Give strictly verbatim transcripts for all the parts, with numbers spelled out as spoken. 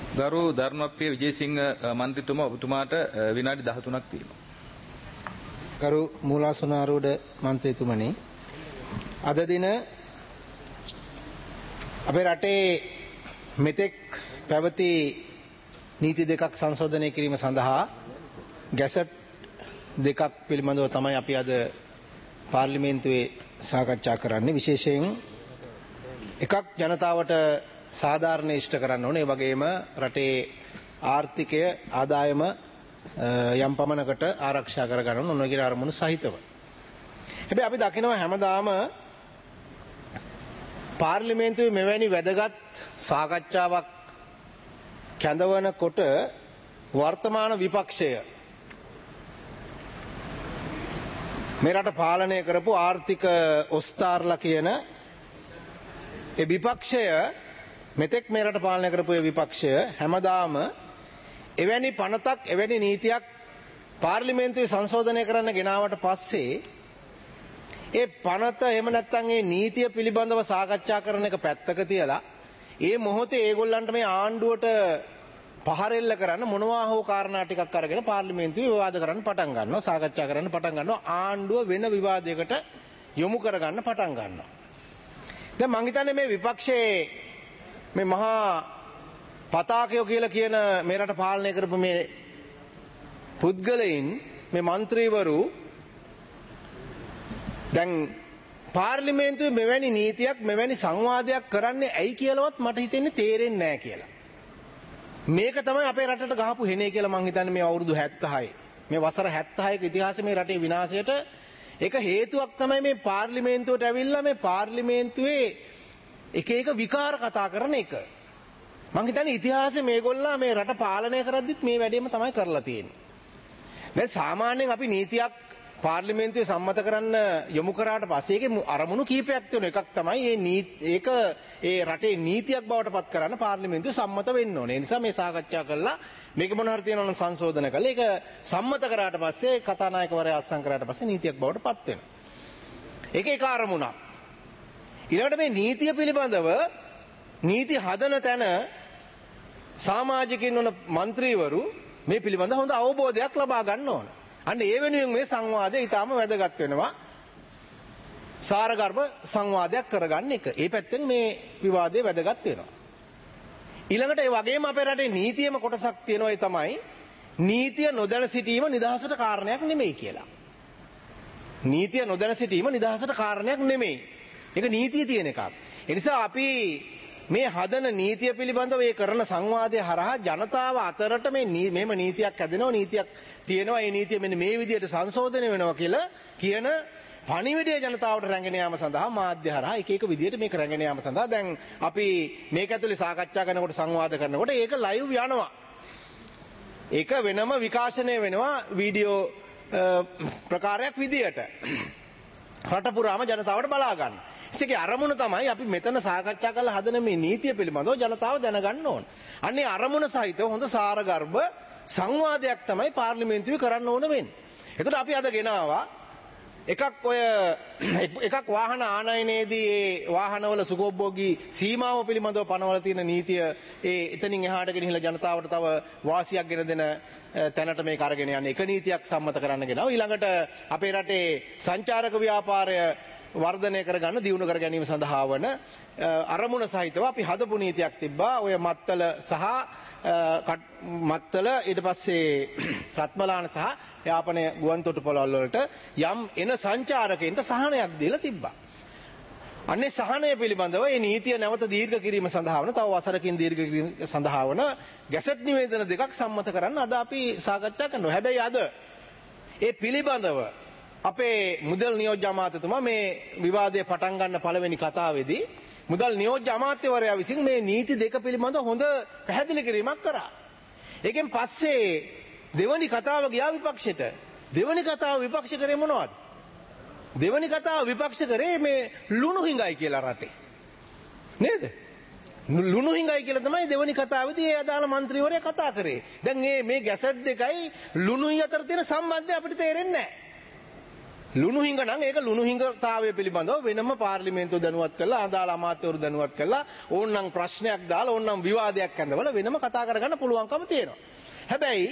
ගරු ධර්මප්‍රිය විජේසිංහ මන්ත්‍රීතුමා ඔබතුමාට විනාඩි දහතුනක් තියෙනවා. ගරු මූලාසනාරූඪ මන්ත්‍රීතුමනි, අද දින අපේ රටේ මෙතෙක් පැවති නීති දෙකක් සංශෝධනය කිරීම සඳහා ගැසට් දෙකක් පිළිබඳව තමයි අපි අද පාර්ලිමේන්තුවේ සාකච්ඡා කරන්නේ. විශේෂයෙන් එකක් ජනතාවට සාධාරණ ඉෂ්ට කරන්න ඕනේ. ඒ වගේම රටේ ආර්ථිකය ආදායම යම් පමණකට ආරක්ෂා කර ගන්න ඕන කියන අරමුණු සහිතව. හැබැයි අපි දකිනවා හැමදාම පාර්ලිමේන්තුවේ මෙවැනි වැදගත් සාකච්ඡාවක් කැඳවනකොට වර්තමාන විපක්ෂය මේ රට පාලනය කරපු ආර්ථික ඔස්තාර්ලා කියන ඒ විපක්ෂය මෙතෙක් මේ රට පාලනය කරපු ඒ විපක්ෂය හැමදාම එවැනි පනතක් එවැනි නීතියක් පාර්ලිමේන්තුවේ සංශෝධනය කරන්න ගෙනාවට පස්සේ ඒ පනත එහෙම නැත්නම් ඒ නීතිය පිළිබඳව සාකච්ඡා කරන එක පැත්තක තියලා ඒ මොහොතේ ඒගොල්ලන්ට මේ ආණ්ඩුවට පහරෙල්ල කරන්න මොනවා හෝ කාරණා ටිකක් අරගෙන පාර්ලිමේන්තුවේ විවාද කරන්න පටන් ගන්නවා, සාකච්ඡා කරන්න පටන් ගන්නවා, ආණ්ඩුව වෙන විවාදයකට යොමු කරගන්න පටන් ගන්නවා. දැන් මං හිතන්නේ මේ විපක්ෂයේ මේ මහා පතාකයෝ කියලා කියන මේ රට පාලනය කරපු මේ පුද්ගලයින්, මේ മന്ത്രിවරු දැන් පාර්ලිමේන්තුවේ මෙවැනි නීතියක් මෙවැනි සංවාදයක් කරන්නේ ඇයි කියලාවත් මට හිතෙන්නේ තේරෙන්නේ නැහැ කියලා. මේක තමයි අපේ රටට ගහපු හෙනේ කියලා මං හිතන්නේ මේ අවුරුදු හැත්තහයි. මේ වසර හැත්තහයක ඉතිහාසයේ මේ රටේ විනාශයට එක හේතුවක් තමයි මේ පාර්ලිමේන්තුවට ඇවිල්ලා මේ පාර්ලිමේන්තුවේ එක එක විකාර කතා කරන එක. මං හිතන්නේ ඉතිහාසයේ මේගොල්ලා මේ රට පාලනය කරද්දිත් මේ වැඩේම තමයි කරලා තියෙන්නේ. දැන් සාමාන්‍යයෙන් අපි නීතියක් පාර්ලිමේන්තුවේ සම්මත කරන්න යොමු කරාට පස්සේ ඒකේ අරමුණු කීපයක් තියෙනවා. එකක් තමයි මේ ඒක ඒ රටේ නීතියක් බවට පත් කරන්න පාර්ලිමේන්තුව සම්මත වෙන්න ඕනේ. ඒ නිසා මේ සාකච්ඡා කළා මේක මොන හරි තියෙනවා නම් සංශෝධන කළා. ඒක සම්මත කරාට පස්සේ කතානායකවරයා අත්සන් කරාට පස්සේ නීතියක් බවට පත් වෙනවා. ඒක එක අරමුණක්. ඊළඟට මේ නීතිය පිළිබඳව නීති හදන තැන සමාජිකින් වන മന്ത്രിවරු මේ පිළිබඳව හොඳ අවබෝධයක් ලබා ගන්න ඕන. අන්න ඒ වෙනුවෙන් මේ සංවාදය ඊටාම වැදගත් වෙනවා. සාරගර්භ සංවාදයක් කරගන්න එක. ඒ පැත්තෙන් මේ විවාදේ වැදගත් වෙනවා. ඊළඟට ඒ වගේම අපේ රටේ නීතියේම කොටසක් තියෙනවා. ඒ තමයි නීතිය නොදැන සිටීම නිදහසට කාරණයක් නෙමෙයි කියලා. නීතිය නොදැන සිටීම නිදහසට කාරණයක් නෙමෙයි. ඒක නීතිය තියෙන එකක්. ඒ නිසා අපි මේ හදන නීතිය පිළිබඳව ඒ කරන සංවාදය හරහා ජනතාව අතරට මේ මේම නීතියක් හැදෙනවා, නීතියක් තියෙනවා, ඒ නීතිය මෙන්න මේ විදිහට සංශෝධනය වෙනවා කියලා කියන පණිවිඩය ජනතාවට රැගෙන යාම සඳහා මාධ්‍ය හරහා එක එක විදිහට මේක රැගෙන යාම සඳහා දැන් අපි මේක ඇතුලේ සාකච්ඡා කරනකොට සංවාද කරනකොට ඒක ලයිව් යනවා. ඒක වෙනම විකාශනය වෙනවා වීඩියෝ ප්‍රකාරයක් විදිහට. රට පුරාම ජනතාවට බලා ගන්න. ඒකේ අරමුණ තමයි අපි මෙතන සාකච්ඡා කරලා හදන මේ නීතිය පිළිබඳව ජනතාව දැනගන්න ඕන. අන්නේ අරමුණ සහිතව හොඳ සාරගර්භ සංවාදයක් තමයි පාර්ලිමේන්තුවේ කරන්න ඕන වෙන්නේ. එතකොට අපි අද ගෙනාවා එකක් ඔය එකක් වාහන ආනයනයේදී ඒ වාහනවල සුඛෝපභෝගී සීමාව පිළිබඳව පනවල තියෙන නීතිය ඒ එතනින් එහාට ගෙනහිලා ජනතාවට තව වාසියක් ගෙන දෙන තැනට මේක අරගෙන යන්නේ එක නීතියක් සම්මත කරන්න ගෙනාවා. ඊළඟට අපේ රටේ සංචාරක ව්‍යාපාරය වර්ධනය කරගන්න දියුණු කර ගැනීම සඳහා වන අරමුණ සහිතව අපි හදපු නීතියක් තිබ්බා. ඔය මත්තල සහ මත්තල ඊට පස්සේ රත්මලාන සහ යාපනය ගුවන් තොටුපළවල් වලට යම් එන සංචාරකයන්ට සහනයක් දීලා තිබ්බා. අන්නේ සහනය පිළිබඳව මේ නීතිය නැවත දීර්ඝ කිරීම සඳහා වන තව වසරකින් දීර්ඝ කිරීම සඳහා වන ගැසට් නිවේදන දෙකක් සම්මත කරන්න අද අපි සාකච්ඡා කරනවා. හැබැයි අද ඒ පිළිබඳව අපේ මුදල් නියෝජ්‍ය අමාත්‍යතුමා මේ විවාදය පටන් ගන්න පළවෙනි කතාවේදී මුදල් නියෝජ්‍ය අමාත්‍යවරයා විසින් මේ නීති දෙක පිළිබඳව හොඳ පැහැදිලි කිරීමක් කරා. ඒකෙන් පස්සේ දෙවනි කතාව ගියා විපක්ෂයට. දෙවනි කතාව විපක්ෂ කරේ මොනවද? දෙවනි කතාව විපක්ෂ කරේ මේ ලුණු හිඟයි කියලා රටේ. නේද? ලුණු හිඟයි කියලා තමයි දෙවනි කතාවේදී ඒ අදාළ മന്ത്രിවරයා කතා කරේ. දැන් මේ මේ ගැසට් දෙකයි ලුණුයි අතර තියෙන සම්බන්ධය අපිට තේරෙන්නේ නැහැ. ලුණු හිඟ නම් ඒක ලුණු හිඟතාවය පිළිබඳව වෙනම පාර්ලිමේන්තුව දැනුවත් කරලා අදාළ අමාත්‍යවරු දැනුවත් කරලා ඕනනම් ප්‍රශ්නයක් දාලා ඕනනම් විවාදයක් ඇඳවලා වෙනම කතා කරගන්න පුළුවන්කම තියෙනවා. හැබැයි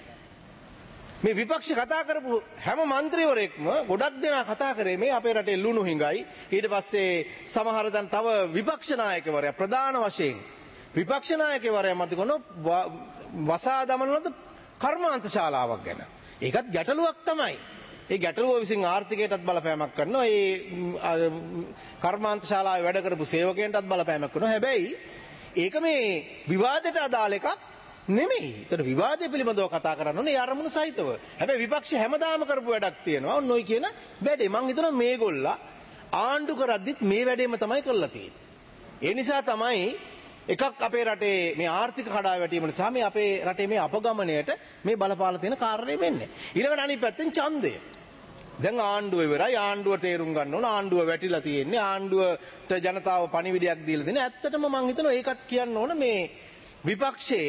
මේ විපක්ෂ කතා කරපු හැම മന്ത്രിවරයෙක්ම ගොඩක් දෙනා කතා කරේ මේ අපේ රටේ ලුණු හිඟයි. ඊට පස්සේ සමහර දැන් තව විපක්ෂ නායකවරයා ප්‍රධාන වශයෙන් විපක්ෂ නායකවරයා මත කරන වසා දමන ලද කර්මාන්ත ශාලාවක් ගැන. ඒකත් ගැටලුවක් තමයි. ඒ ගැටලුව විසින් ආර්ථිකයටත් බලපෑමක් කරනවා. ඒ කර්මාන්ත ශාලාවේ වැඩ කරපු සේවකයන්ටත් බලපෑමක් කරනවා. හැබැයි ඒක මේ විවාදයට අදාළ එකක් නෙමෙයි. ඒතර විවාදය පිළිබඳව කතා කරන්න ඕනේ අරමුණු සහිතව. හැබැයි විපක්ෂ හැමදාම කරපු වැඩක් තියෙනවා. ඔන්න ඔය කියන වැඩේ මම හිතනවා මේගොල්ලා ආණ්ඩු කරද්දිත් මේ වැඩේම තමයි කරලා තියෙන්නේ. ඒ නිසා තමයි එකක් අපේ රටේ මේ ආර්ථික කඩාවැටීම නිසා මේ අපේ රටේ මේ අපගමණයට මේ බලපාලා තියෙන කාරණේ වෙන්නේ. ඊළඟට අනිත් පැත්තෙන් ඡන්දය. දැන් ආණ්ඩුව ඉවරයි. ආණ්ඩුව තේරුම් ගන්න ඕන. ආණ්ඩුව වැටිලා තියෙන්නේ. ආණ්ඩුවට ජනතාව පණිවිඩයක් දීලා දෙන. ඇත්තටම මම හිතනවා ඒකත් කියන්න ඕන මේ විපක්ෂයේ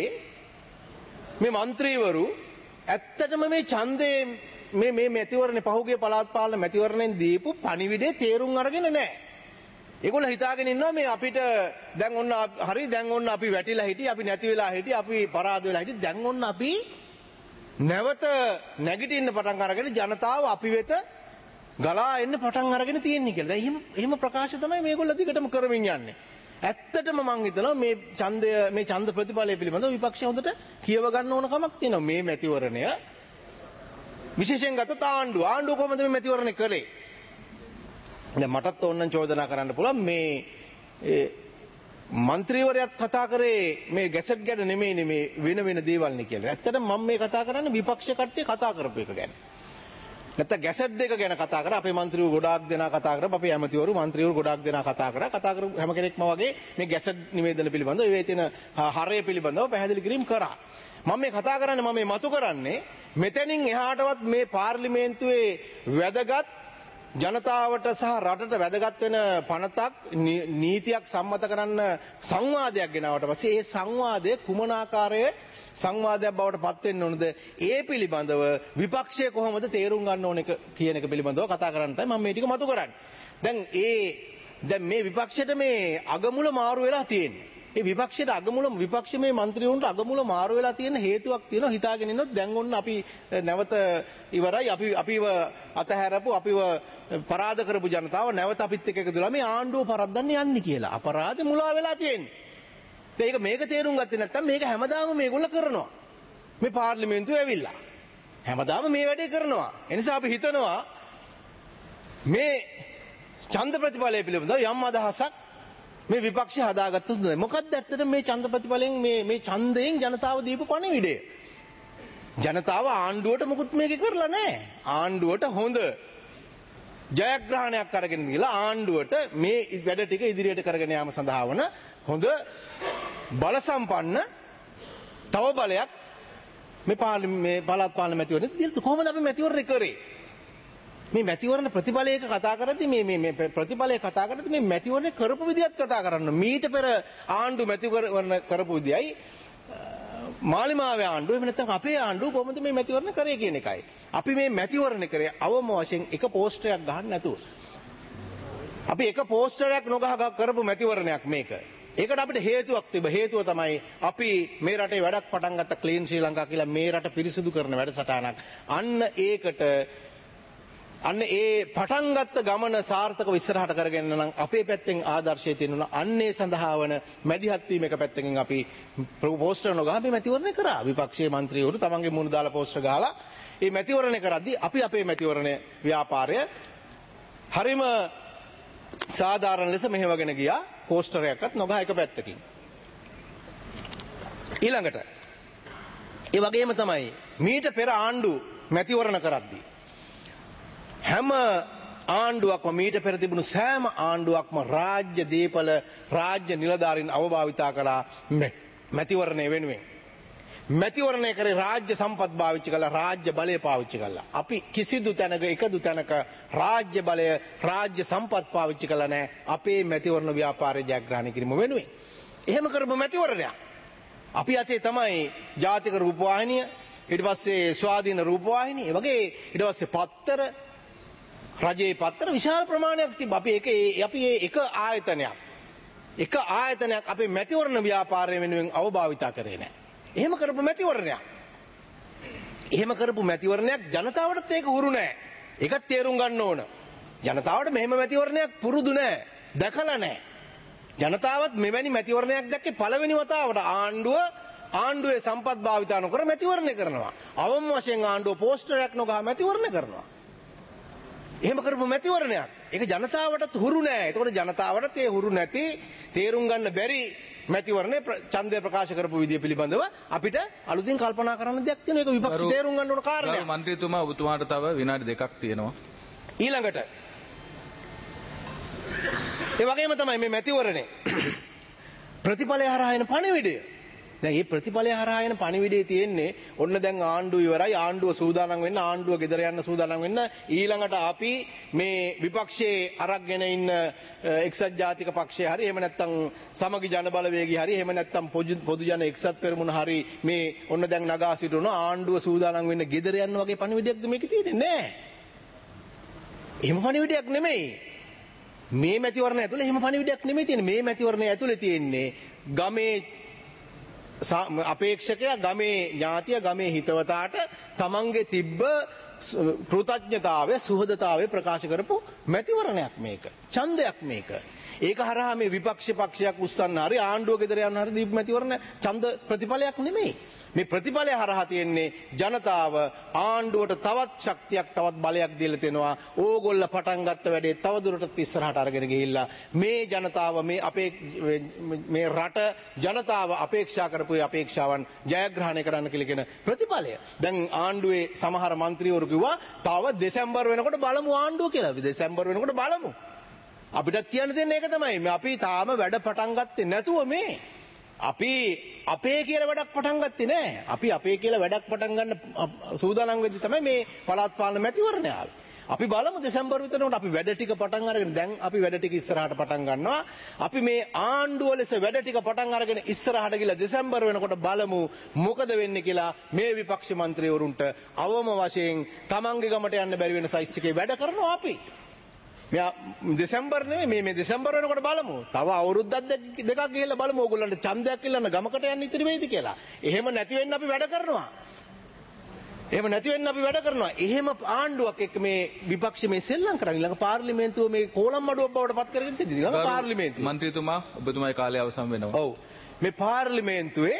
මේ മന്ത്രിවරු ඇත්තටම මේ ඡන්දේ මේ මේ මැතිවරණේ පහුගිය පළාත් පාලන මැතිවරණයෙන් දීපු පණිවිඩේ තේරුම් අරගෙන නැහැ. ඒගොල්ලෝ හිතාගෙන ඉන්නවා මේ අපිට දැන් ඔන්න හරි දැන් ඔන්න අපි වැටිලා හිටි අපි නැති වෙලා හිටි අපි පරාද වෙලා හිටි දැන් ඔන්න අපි නැවත නැගිටින්න පටන් අරගෙන ජනතාව අපි වෙත ගලා එන්න පටන් අරගෙන තියෙන්නේ කියලා. දැන් එහෙම එහෙම ප්‍රකාශ තමයි මේගොල්ලෝ දිගටම කරමින් යන්නේ. ඇත්තටම මම හිතනවා මේ ඡන්දය මේ ඡන්ද ප්‍රතිඵලය පිළිබඳව විපක්ෂය හොඳට කියව ගන්න ඕන කමක් තියෙනවා. මේ මැතිවරණය විශේෂයෙන් ගත්තොත් ආණ්ඩුව ආණ්ඩුව කොහොමද මේ මැතිවරණය කළේ? දැන් මටත් ඕනනම් චෝදනා කරන්න පුළුවන් මේ ඒ മന്ത്രിවරයාත් කතා කරේ මේ ගැසට් ගැන නෙමෙයිනේ මේ වෙන වෙන දේවල් නේ කියලා. ඇත්තටම මම මේ කතා කරන්නේ විපක්ෂ කට්ටිය කතා කරපු එක ගැන. නැත්නම් ගැසට් දෙක ගැන කතා කරා අපේ മന്ത്രിවරු ගොඩාක් දෙනා කතා කරා අපේ ඇමතිවරු മന്ത്രിවරු ගොඩාක් දෙනා කතා කරා කතා කරපු හැම කෙනෙක්ම වගේ මේ ගැසට් නිවේදන පිළිබඳව ඒ තියෙන හරය පිළිබඳව පැහැදිලි කිරීම කරා. මම මේ කතා කරන්නේ මම මේ මතු කරන්නේ මෙතනින් එහාටවත් මේ පාර්ලිමේන්තුවේ වැදගත් ජනතාවට සහ රටට වැදගත් වෙන පනතක් නීතියක් සම්මත කරන්න සංවාදයක් ගෙනාවට පස්සේ ඒ සංවාදය කුමන ආකාරයේ සංවාදයක් බවට පත් වෙන්න ඕනද ඒ පිළිබඳව විපක්ෂය කොහොමද තේරුම් ගන්න ඕන එක කියන එක පිළිබඳව කතා කරන්න තමයි මම මේ ටික මතු කරන්නේ. දැන් ඒ දැන් මේ විපක්ෂයට මේ අගමුල මාරු වෙලා තියෙන්නේ. ඒ විපක්ෂයට අගමුල විපක්ෂ මේ മന്ത്രിවරුන්ට අගමුල මාරු වෙලා තියෙන හේතුවක් තියෙනවා. හිතාගෙන ඉන්නොත් දැන් ඔන්න අපි නැවත ඉවරයි අපි අපිව අතහැරපු අපිව පරාද කරපු ජනතාව නැවත අපිත් එක්ක එකතුලා මේ ආණ්ඩුව පරද්දන්න යන්නේ කියලා. අපරාධේ මුලා වෙලා තියෙන්නේ. ඒක මේක තේරුම් ගත්තේ නැත්නම් මේක හැමදාම මේගොල්ලෝ කරනවා. මේ පාර්ලිමේන්තුවේ ඇවිල්ලා හැමදාම මේ වැඩේ කරනවා. ඒ නිසා අපි හිතනවා මේ ඡන්ද ප්‍රතිඵලය පිළිබඳව යම් අදහසක් මේ විපක්ෂය හදාගත්තොත් නේද? මොකක්ද ඇත්තටම මේ ඡන්ද ප්‍රතිඵලයෙන් මේ මේ ඡන්දයෙන් ජනතාව දීපු පණිවිඩය? ජනතාව ආණ්ඩුවට මුකුත් මේක කරලා නැහැ. ආණ්ඩුවට හොඳ ජයග්‍රහණයක් අරගෙන ගිහලා ආණ්ඩුවට මේ වැඩ ටික ඉදිරියට කරගෙන යාම සඳහා වන හොඳ බල සම්පන්න තව බලයක් මේ පාර්ලිමේ පළාත් පාලන මැතිවරණෙත් දීලා කොහොමද අපි මැතිවරණය කරේ? මේ මැතිවරණ ප්‍රතිඵලයක කතා කරද්දී මේ මේ මේ ප්‍රතිඵලය කතා කරද්දී මේ මැතිවරණය කරපු විදිහත් කතා කරන්න. මීට පෙර ආණ්ඩු මැතිවරණ කරපු විදිහයි මාලිමාවේ ආණ්ඩුව එහෙම නැත්නම් අපේ ආණ්ඩුව කොහොමද මේ මැතිවරණ කරේ කියන එකයි. අපි මේ මැතිවරණ කරේ අවම වශයෙන් එක පෝස්ටරයක් ගහන්න නැතුව. අපි එක පෝස්ටරයක් නොගහ කරපු මැතිවරණයක් මේක. ඒකට අපිට හේතුවක් තිබ්බ. හේතුව තමයි අපි මේ රටේ වැඩක් පටන් ගත්ත ක්ලීන් ශ්‍රී ලංකා කියලා මේ රට පිරිසිදු කරන වැඩසටහනක්. අන්න ඒකට අන්න ඒ පටන් ගත්ත ගමන සාර්ථකව ඉස්සරහට කරගෙන නම් අපේ පැත්තෙන් ආදර්ශය තියෙනවා. අන්නේ සඳහා වන මැදිහත් වීම එක පැත්තකින් අපි පෝස්ටර් නොගහ මේ මැතිවරණය කරා. විපක්ෂයේ മന്ത്രിවරු තමන්ගේ මුණ දාලා පෝස්ටර් ගහලා මේ මැතිවරණය කරද්දී අපි අපේ මැතිවරණ ව්‍යාපාරය හරිම සාධාරණ ලෙස මෙහෙවගෙන ගියා. පෝස්ටරයක්වත් නොගහ එක පැත්තකින්. ඊළඟට ඒ වගේම තමයි මීට පෙර ආණ්ඩු මැතිවරණ කරද්දී හැම ආණ්ඩුවක්ම මීට පෙර තිබුණු සෑම ආණ්ඩුවක්ම රාජ්‍ය දීපල රාජ්‍ය නිලධාරීන් අවභාවිතා කළා මැතිවරණය වෙනුවෙන්. මැතිවරණය කරේ රාජ්‍ය සම්පත් පාවිච්චි කළා රාජ්‍ය බලය පාවිච්චි කළා. අපි කිසිදු තැනක එකදු තැනක රාජ්‍ය බලය රාජ්‍ය සම්පත් පාවිච්චි කළා නැහැ අපේ මැතිවරණ ව්‍යාපාරය ජයග්‍රහණය කිරීම වෙනුවෙන්. එහෙම කරපු මැතිවරණයක්. අපි අතේ තමයි ජාතික රූපවාහිනිය ඊට පස්සේ ස්වාධීන රූපවාහිනිය ඒ වගේ ඊට පස්සේ පත්තර රජයේ පත්‍ර විශාල ප්‍රමාණයක් තිබ්බා. අපි ඒක අපි ඒක ආයතනයක්. එක ආයතනයක් අපේ මැතිවරණ ව්‍යාපාරය වෙනුවෙන් අවභාවිතා කරේ නැහැ. එහෙම කරපු මැතිවරණයක්. එහෙම කරපු මැතිවරණයක් ජනතාවටත් ඒක හුරු නැහැ. ඒකත් තේරුම් ගන්න ඕන. ජනතාවට මෙහෙම මැතිවරණයක් පුරුදු නැහැ. දැකලා නැහැ. ජනතාවත් මෙවැනි මැතිවරණයක් දැක්කේ පළවෙනි වතාවට. ආණ්ඩුව ආණ්ඩුවේ සම්පත් භාවිතා නොකර මැතිවරණය කරනවා. අවම වශයෙන් ආණ්ඩුව පෝස්ටරයක් නොගහ මැතිවරණය කරනවා. එහෙම කරපු මැතිවරණයක්. ඒක ජනතාවටත් හුරු නෑ. ඒතකොට ජනතාවට ඒ හුරු නැති තේරුම් ගන්න බැරි මැතිවරණේ ඡන්දය ප්‍රකාශ කරපු විදිය පිළිබඳව අපිට අලුතින් කල්පනා කරන්න දෙයක් තියෙනවා. ඒක විපක්ෂ තේරුම් ගන්න ඕන කාරණයක්. ගරු මන්ත්‍රීතුමා ඔබතුමාට තව විනාඩි දෙකක් තියෙනවා. ඊළඟට ඒ වගේම තමයි මේ මැතිවරණේ ප්‍රතිඵලය හරහා එන පණිවිඩය. දැන් මේ ප්‍රතිඵලය හරහා එන පණිවිඩයේ තියෙන්නේ ඔන්න දැන් ආණ්ඩුව ඉවරයි, ආණ්ඩුව සූදානම් වෙන්න, ආණ්ඩුව ගෙදර යන්න සූදානම් වෙන්න. ඊළඟට අපි මේ විපක්ෂයේ අරගෙන ඉන්න එක්සත් ජාතික පක්ෂය හරි එහෙම නැත්නම් සමගි ජන බලවේගය හරි එහෙම නැත්නම් පොදු ජන එක්සත් පෙරමුණ හරි මේ ඔන්න දැන් නගා සිටුන ආණ්ඩුව සූදානම් වෙන්න ගෙදර යන්න වගේ පණිවිඩයක්ද මේකේ තියෙන්නේ? නෑ. එහෙම පණිවිඩයක් නෙමෙයි. මේ මැතිවරණ ඇතුලේ එහෙම පණිවිඩයක් නෙමෙයි තියෙන්නේ. මේ මැතිවරණය ඇතුලේ තියෙන්නේ ගමේ අපේක්ෂකයා, ගමේ ඥාතිය, ගමේ හිතවතාට තමන්ගේ තිබ්බ කෘතඥතාවය, සුහදතාවය ප්‍රකාශ කරපු මැතිවරණයක් මේක. ඡන්දයක් මේක. ඒක හරහා මේ විපක්ෂ පක්ෂයක් උස්සන්න හරි ආණ්ඩුව ගෙදර යන්න හරි දීපු මැතිවරණ ඡන්ද ප්‍රතිඵලයක් නෙමෙයි. මේ ප්‍රතිඵලය හරහා තියෙන්නේ ජනතාව ආණ්ඩුවට තවත් ශක්තියක්, තවත් බලයක් දීලා දෙනවා. ඕගොල්ල පටන් ගත්ත වැඩේ තව දුරටත් ඉස්සරහට අරගෙන ගිහිල්ලා මේ ජනතාව මේ අපේ මේ රට ජනතාව අපේක්ෂා කරපු අපේක්ෂාවන් ජයග්‍රහණය කරන්න කියලා කියන ප්‍රතිඵලය. දැන් ආණ්ඩුවේ සමහර മന്ത്രിවරු කිව්වා තව දෙසැම්බර් වෙනකොට බලමු ආණ්ඩුව කියලා. අපි දෙසැම්බර් වෙනකොට බලමු. අපිට කියන්න දෙන්නේ ඒක තමයි. අපි තාම වැඩ පටන් ගත්තේ නැතුව මේ අපි අපේ කියලා වැඩක් පටන් ගත්තේ නෑ. අපි අපේ කියලා වැඩක් පටන් ගන්න සූදානම් වෙද්දි තමයි මේ පළාත් පාලන මැතිවරණය ආවේ. අපි බලමු දෙසැම්බර් විතරනකොට අපි වැඩ ටික පටන් අරගෙන දැන් අපි වැඩ ටික ඉස්සරහට පටන් ගන්නවා. අපි මේ ආණ්ඩුව ලෙස වැඩ ටික පටන් අරගෙන ඉස්සරහට ගිහලා දෙසැම්බර් වෙනකොට බලමු මොකද වෙන්නේ කියලා මේ විපක්ෂ මන්ත්‍රීවරුන්ට අවම වශයෙන් තමන්ගේ ගමට යන්න බැරි වෙන සයිස් එකේ වැඩ කරනවා අපි. මෙයා දෙසැම්බර් නෙමෙයි මේ මේ දෙසැම්බර් වෙනකොට බලමු. තව අවුරුද්දක් දෙකක් ගිහලා බලමු ඕගොල්ලන්ට ඡන්දයක් ඉල්ලන්න ගමකට යන්න ඉතිරි වෙයිද කියලා. එහෙම නැති වෙන්න අපි වැඩ කරනවා. එහෙම නැති වෙන්න අපි වැඩ කරනවා. එහෙම ආණ්ඩුවක් එක්ක මේ විපක්ෂ මේ සෙල්ලම් කරන්නේ. ඊළඟ පාර්ලිමේන්තුව මේ කොලම් මඩුවක් බවට පත් කරගෙන තියෙනවා. ඊළඟ පාර්ලිමේන්තුව. මන්ත්‍රීතුමා ඔබතුමාගේ කාලය අවසන් වෙනවා. ඔව්. මේ පාර්ලිමේන්තුවේ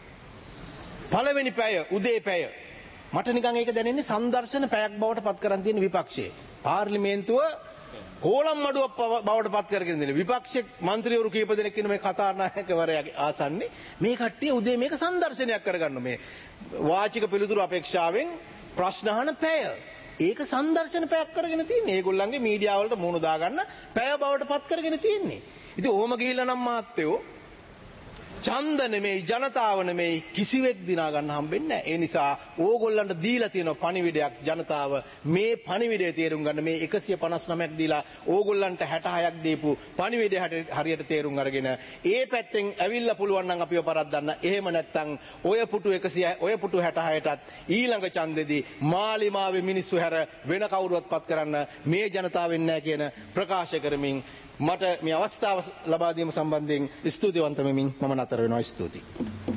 පළවෙනි පැය උදේ පැය මට නිකන් ඒක දැනෙන්නේ සංදර්ශන පැයක් බවට පත් කරන් තියෙන විපක්ෂයේ. පාර්ලිමේන්තුව කොලම් මඩුවක් බවට පත් කරගෙන ඉන්නේ. විපක්ෂ മന്ത്രിවරු කීප දෙනෙක් ඉන්න මේ කතානායකවරයාගේ ආසන්නේ මේ කට්ටිය උදේ මේක සංදර්ශනයක් කරගන්න මේ වාචික පිළිතුරු අපේක්ෂාවෙන් ප්‍රශ්න අහන පැය. ඒක සංදර්ශන පැයක් කරගෙන තියෙන්නේ. ඒගොල්ලන්ගේ මීඩියා වලට මුණු දාගන්න පැය බවට පත් කරගෙන තියෙන්නේ. ඉතින් ඕම ගිහිල්ලා නම් මාත්‍යෝ ඡන්ද නෙමෙයි, ජනතාව නෙමෙයි කිසිවෙක් දිනා ගන්න හම්බෙන්නේ නැහැ. ඒ නිසා ඕගොල්ලන්ට දීලා තියෙන පණිවිඩයක් ජනතාව මේ පණිවිඩය තේරුම් ගන්න. මේ එකසිය පනස් නවයක් දීලා ඕගොල්ලන්ට හැටහයක් දීපු පණිවිඩය හරියට තේරුම් අරගෙන ඒ පැත්තෙන් ඇවිල්ලා පුළුවන් නම් අපිව පරද්දන්න. එහෙම නැත්නම් ඔය පුටු එකසිය ඔය පුටු හැටහයටත් ඊළඟ ඡන්දෙදී මාලිමාවේ මිනිස්සු හැර වෙන කවුරුවත් පත් කරන්න මේ ජනතාවෙන් නැහැ කියන ප්‍රකාශ කරමින් මට මේ අවස්ථාව ලබා දීම සම්බන්ධයෙන් ස්තුතිවන්ත වෙමින් මම නතර වෙනවා. ස්තුතියි.